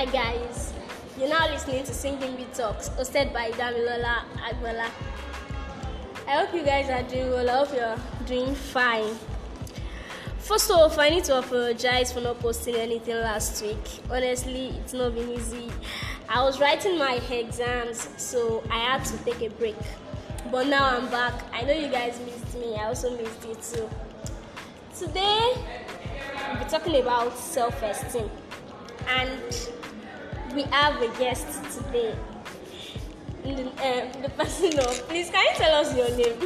guys, you're now listening to Singing Beat Talks, hosted by Damilola Agbola. I hope you guys are doing well. I hope you're doing fine. First off, I need to apologize for not posting anything last week. Honestly, it's not been easy. I was writing my exams, so I had to take a break. But now I'm back. I know you guys missed me. I also missed you too. Today, we'll be talking about self-esteem. And we have a guest today. The person of, please, can you tell us your name?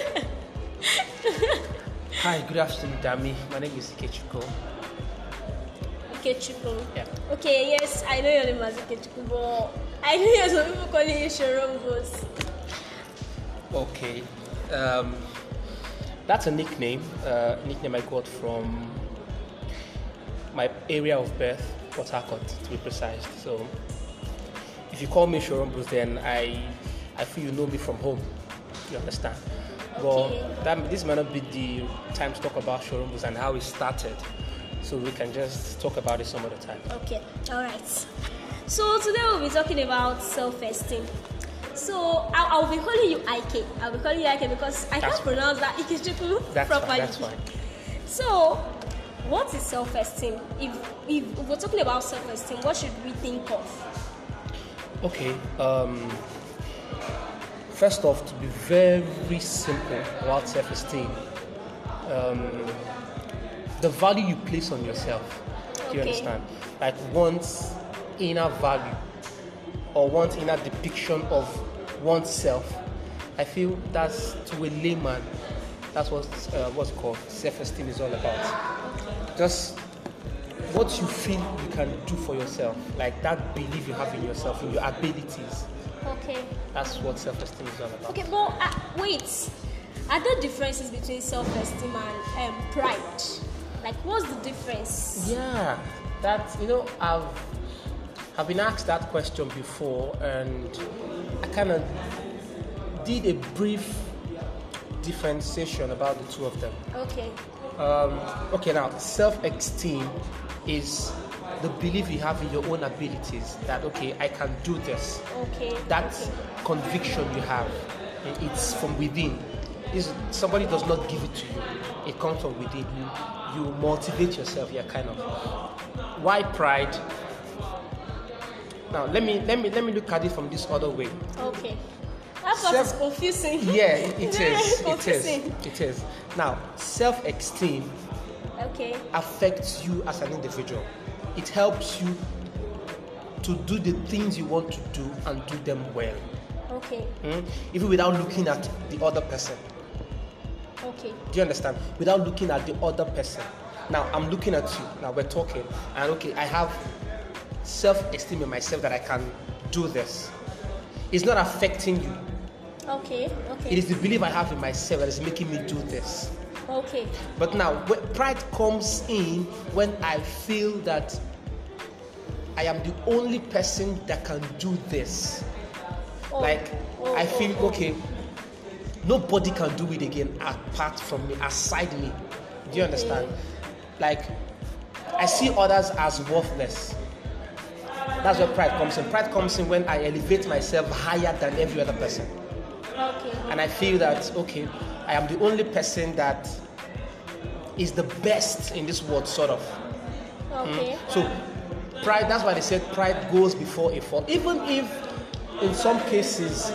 Hi, good afternoon, Dami. My name is Ikechukwu. Ikechukwu. Yeah. Okay, yes, I know your name is Ikechukwu, but I know some people calling you Shorombos. Okay. That's a nickname. Nickname I got from my area of birth, Port Harcourt, to be precise. So, if you call me Shorombos, then I feel you know me from home. You understand? Okay. But this might not be the time to talk about Shorombos and how it started. So we can just talk about it some other time. Okay, alright. So today we'll be talking about self-esteem. So I'll be calling you Ike. I'll be calling you Ike because I can't pronounce that Ikechukwu properly. That's fine. So, what is self-esteem? If we're talking about self-esteem, what should we think of? Okay. First off, to be very simple about self-esteem, the value you place on yourself. Do you understand? Like one's inner value or one's inner depiction of oneself. I feel that's, to a layman, that's what's called self-esteem is all about. Just what you feel you can do for yourself, like that belief you have in yourself, in your abilities. Okay. That's what self-esteem is all about. Okay, but wait. Are there differences between self-esteem and pride? Like, what's the difference? Yeah, I've been asked that question before, and I kind of did a brief differentiation about the two of them. Okay. Okay, now self-esteem is the belief you have in your own abilities that, okay, I can do this. Okay. That conviction you have, it's from within. Somebody does not give it to you. It comes from within. You motivate yourself. Yeah, kind of. Why pride? Now let me look at it from this other way. Okay. That part is confusing. Yeah, it is. Confusing. It is. Now, self-esteem affects you as an individual. It helps you to do the things you want to do and do them well. Okay. Even without looking at the other person. Okay. Do you understand? Without looking at the other person. Now, I'm looking at you. Now, we're talking. And okay, I have self-esteem in myself that I can do this. It's not affecting you. Okay. It is the belief I have in myself that is making me do this. Okay. But now, pride comes in when I feel that I am the only person that can do this. I feel, okay, nobody can do it again apart from me, aside me. Do you understand? Like, I see others as worthless. That's where pride comes in. Pride comes in when I elevate myself higher than every other person. Okay. And I feel that, okay, I am the only person that is the best in this world, sort of. Okay. So, pride, that's why they said pride goes before a fall. Even if, in some cases,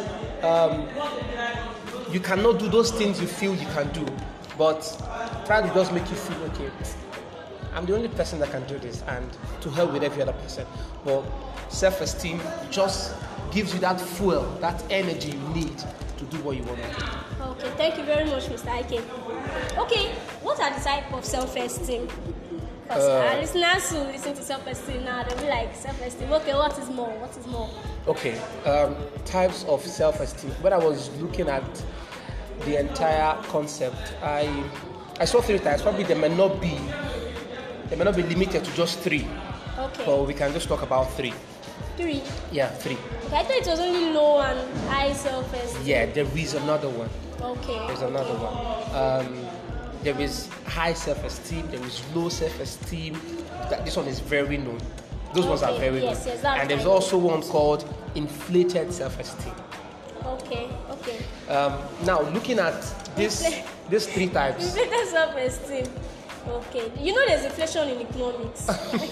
you cannot do those things you feel you can do, but pride will just make you feel, okay, I'm the only person that can do this, and to hell with every other person. But self-esteem just gives you that fuel, that energy you need to do what you want to do. Okay, thank you very much, Mr. Ike. Okay, what are the type of self-esteem? Because our listeners who listen to self-esteem now, they'll be like, self-esteem, okay, what is more? Okay, types of self-esteem. When I was looking at the entire concept, I saw 3 types. Probably they may not be limited to just 3. Okay. But we can just talk about 3. 3? Yeah, 3. Okay, I thought it was only low and high self-esteem. Yeah, there is another one. Okay. There's another one. There is high self-esteem, there is low self-esteem. This one is very known. Those ones are very yes, good. yes, And there's also one called inflated self-esteem. Okay. Now, looking at these 3 types. Inflated self-esteem. Okay. You know there's inflation in economics.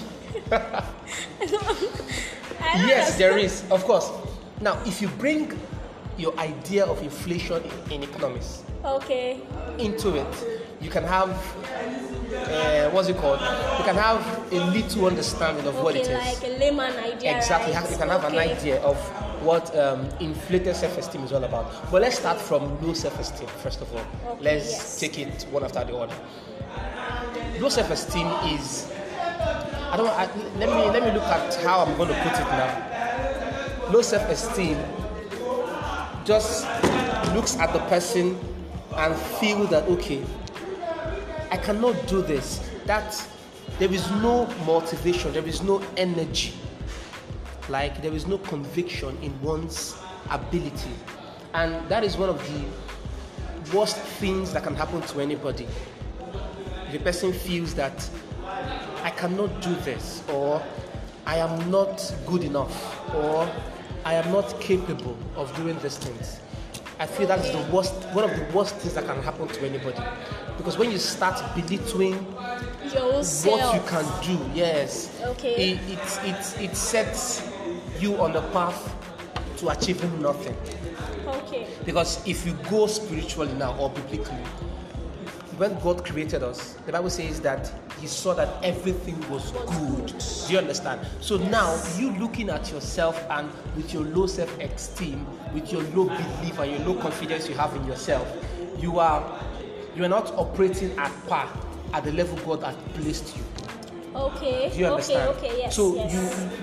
Yes, there is, of course. Now, if you bring your idea of inflation in economics into it, you can have what's it called? You can have a little understanding of what it is. Like a layman idea. Exactly, right? you can have an idea of what inflated self-esteem is all about. But let's start from low self-esteem first of all. Let's take it one after the other. Low self-esteem is. Let me look at how I'm going to put it now. Low self-esteem just looks at the person and feel that okay, I cannot do this. That there is no motivation, there is no energy, like there is no conviction in one's ability, and that is one of the worst things that can happen to anybody. The person feels that I cannot do this, or I am not good enough, or I am not capable of doing these things. I feel that's the worst, one of the worst things that can happen to anybody. Because when you start belittling what you can do, yes, it sets you on the path to achieving nothing. Because if you go spiritually now or biblically, when God created us, the Bible says that He saw that everything was good. Do you understand? So now, you looking at yourself and with your low self-esteem, with your low belief and your low confidence you have in yourself, you are not operating at par at the level God has placed you. Okay. Do you understand? Okay, yes. So yes.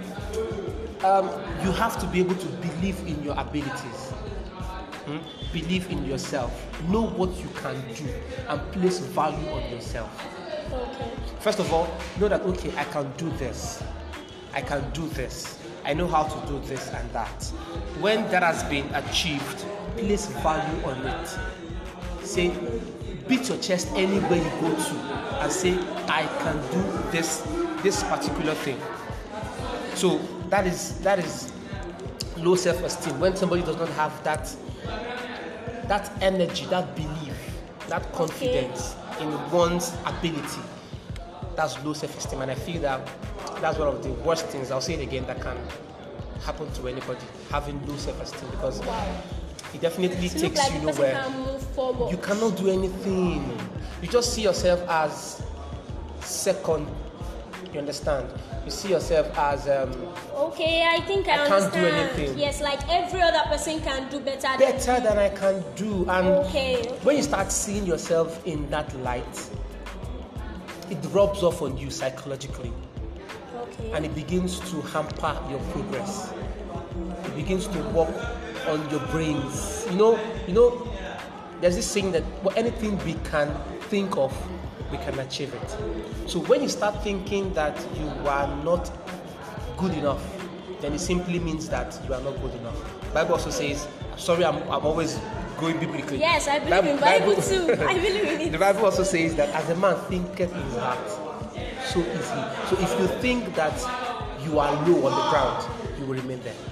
you have to be able to believe in your abilities. Believe in yourself. Know what you can do and place value on yourself. Okay. First of all, know that okay, I can do this. I can do this. I know how to do this and that. When that has been achieved, place value on it. Say, beat your chest anywhere you go to and say, I can do this particular thing. So that is low self-esteem. When somebody does not have that energy, that belief, that confidence in one's ability, that's low self-esteem. And I feel that that's one of the worst things, I'll say it again, that can happen to anybody, having low self-esteem, because it definitely takes you nowhere. You cannot do anything. You just see yourself as second. You understand? You see yourself as okay, I think I can't do anything. Yes, like every other person can do better than I can do. And okay. When you start seeing yourself in that light, it rubs off on you psychologically. Okay. And it begins to hamper your progress. It begins to work on your brains. You know, there's this saying that anything we can think of, we can achieve it. So when you start thinking that you are not good enough, then it simply means that you are not good enough. The Bible also says, sorry, I'm always going biblically. Yes, I believe in Bible too. I believe in it. The Bible also says that as a man thinketh in his heart, so is he. So if you think that you are low on the ground, you will remain there.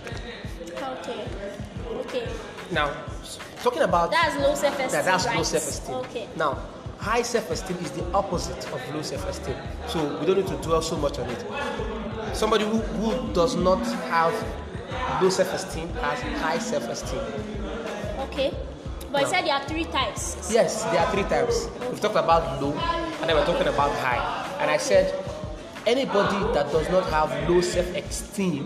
Okay. Now, talking about that's low self-esteem. That's right? low self-esteem. Okay. Now, high self-esteem is the opposite of low self-esteem. So we don't need to dwell so much on it. Somebody who does not have low self-esteem has high self-esteem. Okay. But you said there are 3 types. Yes, there are 3 types. We've talked about low, and then we're talking about high. And I said, anybody that does not have low self-esteem,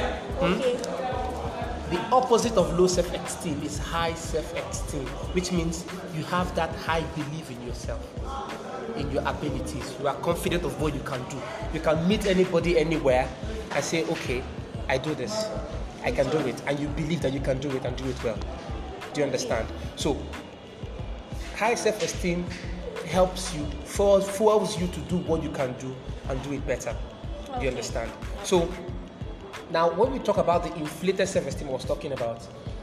the opposite of low self-esteem is high self-esteem, which means you have that high belief in yourself, in your abilities. You are confident of what you can do. You can meet anybody anywhere and say, okay, I do this. I can do it. And you believe that you can do it and do it well. Do you understand? So, high self-esteem helps you, fuels you to do what you can do and do it better. Do you understand? So, now when we talk about the inflated self-esteem I was talking about,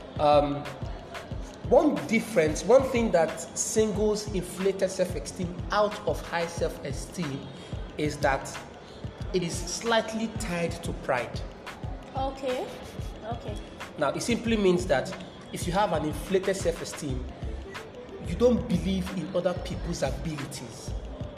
one thing that singles inflated self-esteem out of high self-esteem is that it is slightly tied to pride. Okay. Now, it simply means that if you have an inflated self-esteem, you don't believe in other people's abilities.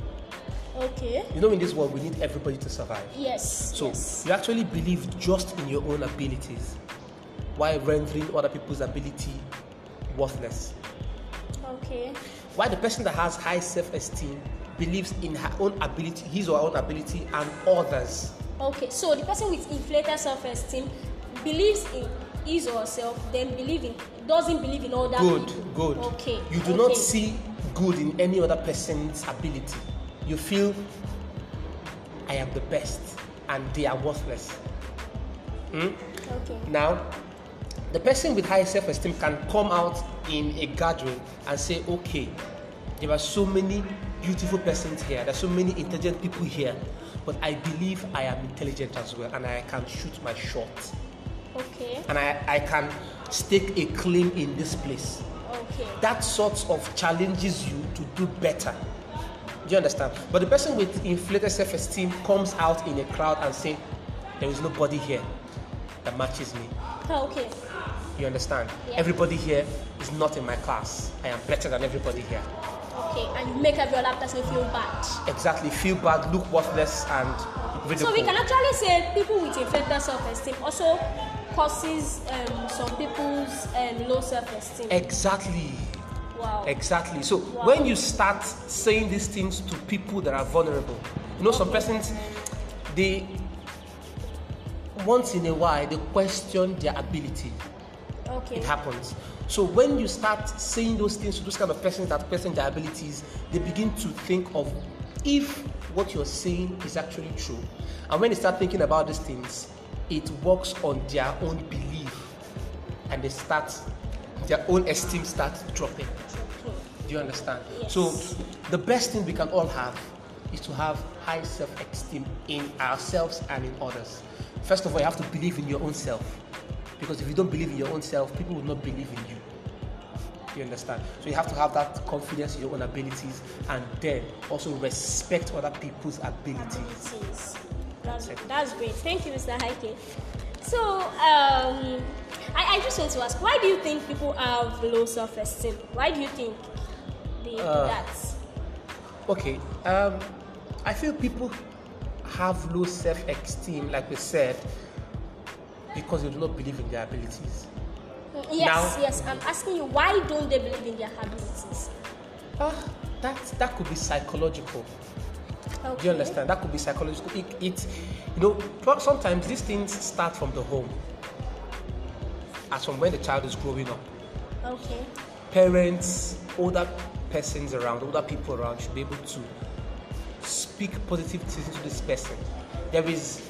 Okay. You know, in this world, we need everybody to survive. Yes. So yes. you actually believe just in your own abilities, while rendering other people's ability worthless. Okay. Why the person that has high self-esteem believes in her own ability, his or her own ability, and others. Okay, so the person with inflated self-esteem believes in his or herself, then doesn't believe in other people. Good. Okay. You do not see good in any other person's ability. You feel, I am the best, and they are worthless. Okay. Now, the person with high self-esteem can come out in a gathering and say, okay, there are so many beautiful persons here, there are so many intelligent people here, but I believe I am intelligent as well, and I can shoot my shot. Okay. And I can stake a claim in this place. Okay. That sort of challenges you to do better. Do you understand? But the person with inflated self-esteem comes out in a crowd and say, there is nobody here that matches me. Okay. You understand? Yeah. Everybody here is not in my class. I am better than everybody here. Okay, and you make every other person feel bad. Exactly. Feel bad, look worthless, and ridicule. So we can actually say people with inflated self-esteem also causes some people's low self-esteem. Exactly. Wow. Exactly. So when you start saying these things to people that are vulnerable, you know, some persons, they once in a while they question their ability. Okay. It happens. So when you start saying those things to those kind of persons that question their abilities, they begin to think of if what you're saying is actually true. And when they start thinking about these things, it works on their own belief, and their own esteem starts dropping. Do you understand? Yes. So the best thing we can all have is to have high self-esteem in ourselves and in others. First of all, you have to believe in your own self. Because if you don't believe in your own self, people will not believe in you. You understand? So you have to have that confidence in your own abilities, and then also respect other people's abilities. That's great. Thank you, Mr. Heike. So I just want to ask, why do you think people have low self-esteem? Why do you think they do that? Okay. I feel people have low self-esteem, like we said, because they do not believe in their abilities. Yes. I'm asking you, why don't they believe in their abilities? That could be psychological. Okay. Do you understand? That could be psychological. Sometimes these things start from the home, as from when the child is growing up. Okay. Parents, older persons around, older people around should be able to speak positive things to this person. There is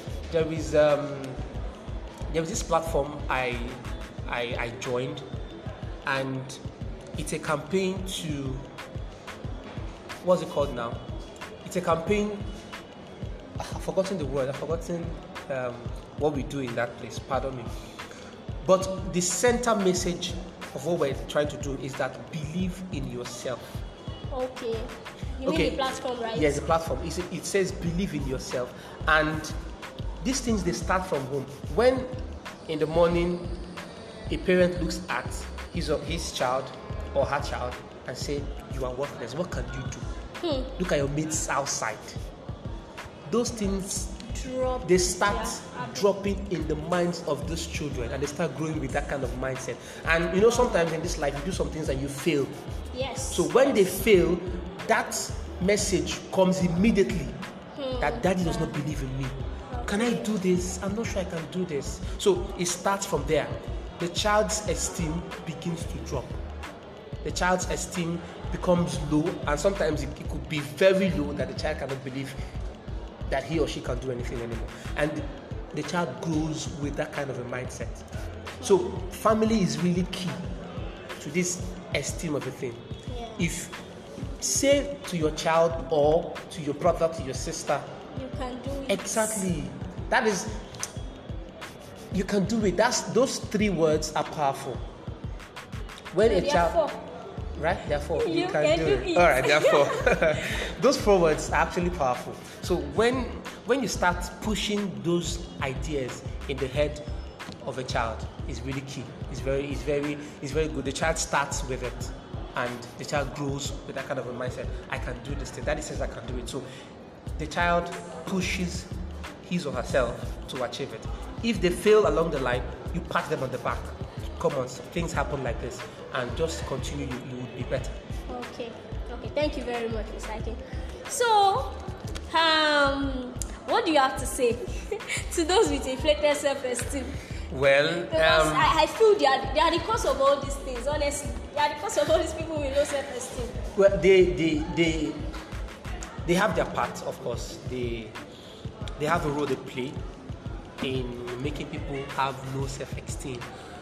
this platform I joined, and it's a campaign to, what's it called now? It's a campaign, I've forgotten the word, what we do in that place, pardon me. But the center message of what we're trying to do is that believe in yourself. Okay. You mean the platform, right? Yes, the platform. It says believe in yourself. And these things, they start from home. When in the morning a parent looks at his child or her child and say, you are worthless, what can you do? Look at your mates outside. Those things, they start dropping in the minds of those children, and they start growing with that kind of mindset. And sometimes in this life you do some things and you fail. Yes. So when they fail, that message comes immediately that daddy does not believe in me. Can I do this? I'm not sure I can do this. So it starts from there. The child's esteem begins to drop. The child's esteem becomes low, and sometimes it could be very low that the child cannot believe that he or she can do anything anymore. And the child grows with that kind of a mindset. So family is really key to this esteem of a thing. Yeah. If say to your child or to your brother, to your sister, you can do it. Exactly. That is, you can do it. Those three words are powerful. When a child, right? There are 4. You can do it. All right, there are 4. Those 4 words are actually powerful. So when you start pushing those ideas in the head of a child, is really key. It's very good. The child starts with it, and the child grows with that kind of a mindset. I can do this thing. Daddy says I can do it. So the child pushes his or herself to achieve it. If they fail along the line, you pat them on the back. Come on, things happen like this, and just continue. You will be better. Okay. Thank you very much, Mr. Ake. So, what do you have to say to those with inflated self-esteem? Well, because I feel they are the cause of all these things. Honestly, they are the cause of all these people with low self-esteem. Well, they have their part, of course. They have a role they play in making people have low self-esteem.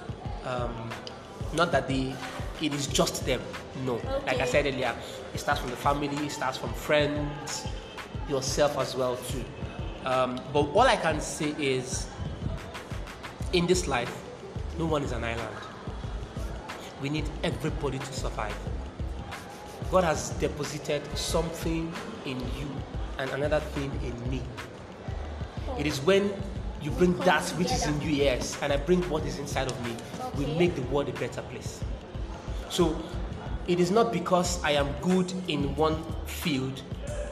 Not that it is just them. No. Okay. Like I said earlier, it starts from the family, it starts from friends, yourself as well too. But all I can say is, in this life, no one is an island. We need everybody to survive. God has deposited something in you and another thing in me. It is when you bring that which is in you, yes, and I bring what is inside of me, we make the world a better place. So it is not because I am good in one field,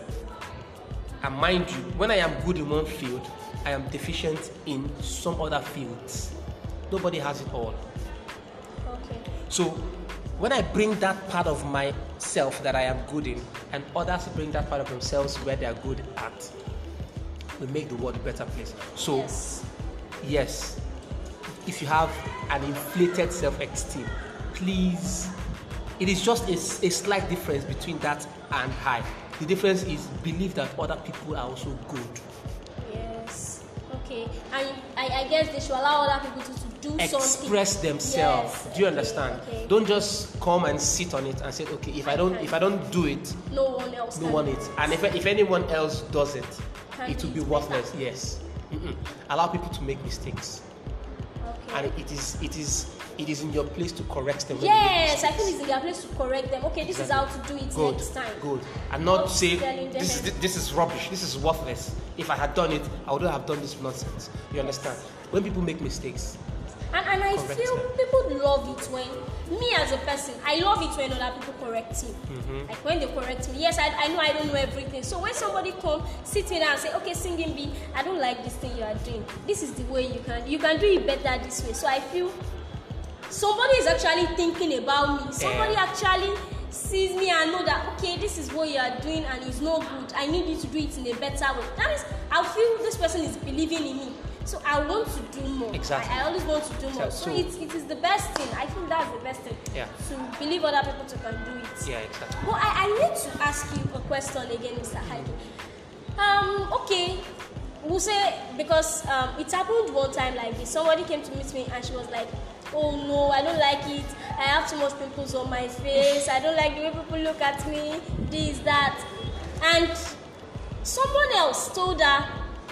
and mind you, when I am good in one field, I am deficient in some other fields. Nobody has it all. Okay. So when I bring that part of myself that I am good in, and others bring that part of themselves where they are good at, we make the world a better place. So yes, if you have an inflated self-esteem, please, it is just a slight difference between that and high. The difference is believe that other people are also good. Yes. Okay. And I guess they should allow other people to do something. Express themselves. Yes. Do you understand? Okay. Don't just come and sit on it and say, okay, if I don't do it, no one else. And if anyone else does it, it will be worthless. Better. Yes. Allow people to make mistakes. Okay. And it is in your place to correct them. Yes, I think it's in their place to correct them. Okay, this is how to do it next time. Good. And not say this is rubbish, this is worthless. If I had done it, I wouldn't have done this nonsense. You understand? When people make mistakes. And I feel people love it when, me as a person, I love it when other people correct me. Like when they correct me. Yes, I know I don't know everything. So when somebody come, sit in and say, okay, Singing B, I don't like this thing you are doing. This is the way you can do it better this way. So I feel somebody is actually thinking about me. Somebody actually sees me and know that, okay, this is what you are doing and it's no good. I need you to do it in a better way. That means I feel this person is believing in me. So I want to do more. Exactly. I always want to do more. So it is the best thing. I think that's the best thing. Yeah. To believe other people to can do it. Yeah, exactly. But I need to ask you a question again, Mr. Hagi. Okay. We'll say, because it happened one time like this. Somebody came to meet me and she was like, oh no, I don't like it. I have too much pimples on my face. I don't like the way people look at me. This, that. And someone else told her,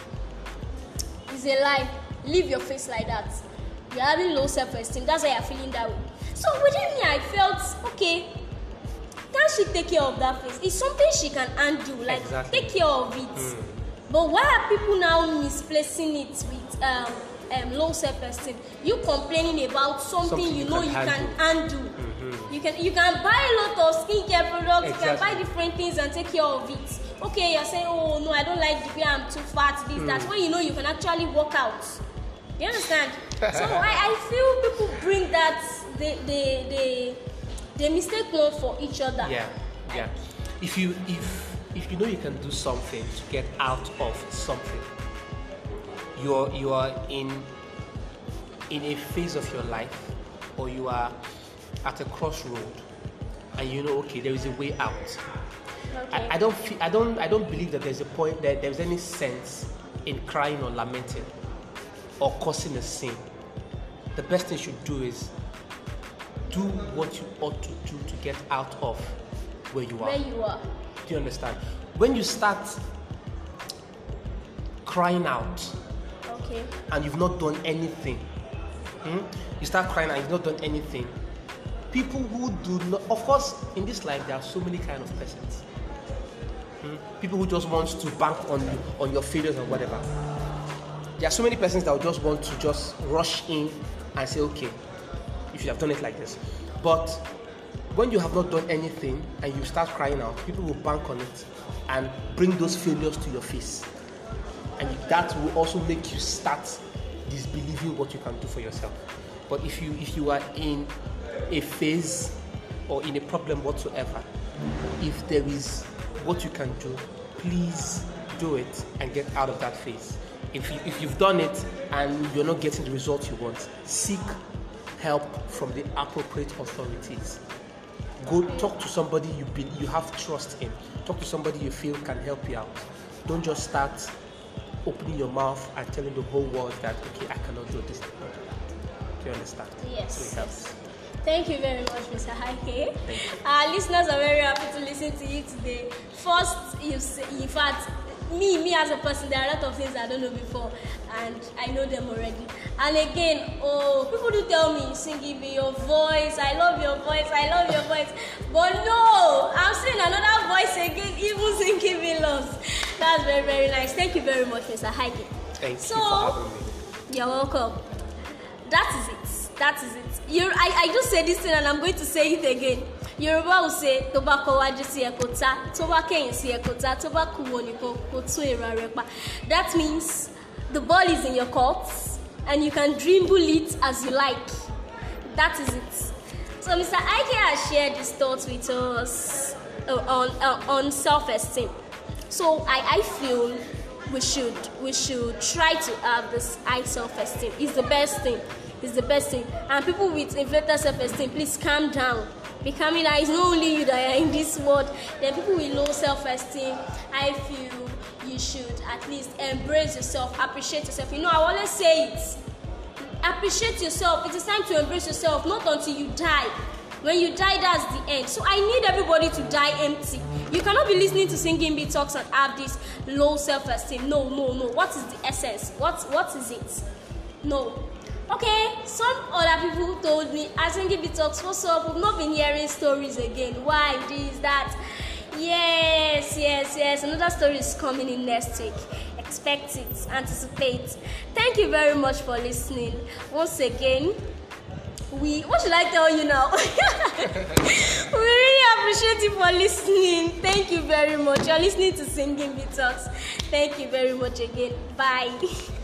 it's a lie. Leave your face like that. You're having low self-esteem. That's why you're feeling that way. So within me, I felt, okay, can she take care of that face? It's something she can undo. Like, take care of it. But why are people now misplacing it with low self-esteem? You complaining about something you know you can undo. You can buy a lot of skincare products. You can buy different things and take care of it. Okay, you're saying, oh no, I don't like the way I'm too fat. This, that's when you know you can actually work out. You understand? So I feel people bring that they mistake one for each other. Yeah. If you know you can do something to get out of something, you are in a phase of your life, or you are at a crossroad, and you know, okay, there is a way out. Okay. I don't believe that there's a point that there's any sense in crying or lamenting or causing a sin. The best thing you should do is do what you ought to do to get out of where you are. Do you understand? When you start crying out, okay, and you've not done anything, you start crying and you've not done anything, people who do not, of course, in this life there are so many kind of persons. People who just want to bank on you, on your failures and whatever. There are so many persons that will just want to just rush in and say, okay, you should have done it like this. But when you have not done anything and you start crying out, people will bank on it and bring those failures to your face. And that will also make you start disbelieving what you can do for yourself. But if you are in a phase or in a problem whatsoever, if there is what you can do, please do it and get out of that phase. If you've done it and you're not getting the results you want, seek help from the appropriate authorities. Go talk to somebody you have trust in. Talk to somebody you feel can help you out. Don't just start opening your mouth and telling the whole world that, okay, I cannot do this, I cannot do that. Do you understand? Yes. So it helps. Thank you very much, Mr. Haike. Our listeners are very happy to listen to you today. First, you say, in fact, me as a person, there are a lot of things I don't know before, and I know them already. And again, people do tell me, Singy, be your voice, I love your voice, I love your voice. But no, I'm seeing another voice again, even Singy be lost. That's very, very nice. Thank you very much, Mr. Haike. Thank you for having me. You're welcome. That is it. That is it. I just said this thing and I'm going to say it again. Yoruba will say, Toba kowaji si ekota, Toba keyin si ekota, Toba kuwoniko kotu erarepa. That means the ball is in your court and you can dribble it as you like. That is it. So Mr. Ike has shared his thoughts with us on self-esteem. So I feel we should try to have this high self-esteem. It's the best thing. It's the best thing. And people with inflated self-esteem, please calm down. Becoming that it's not only you that are in this world. Then people with low self-esteem, I feel you should at least embrace yourself, appreciate yourself. You know, I always say it. Appreciate yourself. It is time to embrace yourself, not until you die. When you die, that's the end. So I need everybody to die empty. You cannot be listening to Singing Bee Talks and have this low self-esteem. No. What is the essence? What is it? No. Okay, some other people told me, as Singing Bee Talks, what's up? We've not been hearing stories again. Why? This, that. Yes. Another story is coming in next week. Expect it. Anticipate. Thank you very much for listening. Once again, what should I tell you now? We really appreciate you for listening. Thank you very much. You're listening to Singing Bee Talks. Thank you very much again. Bye.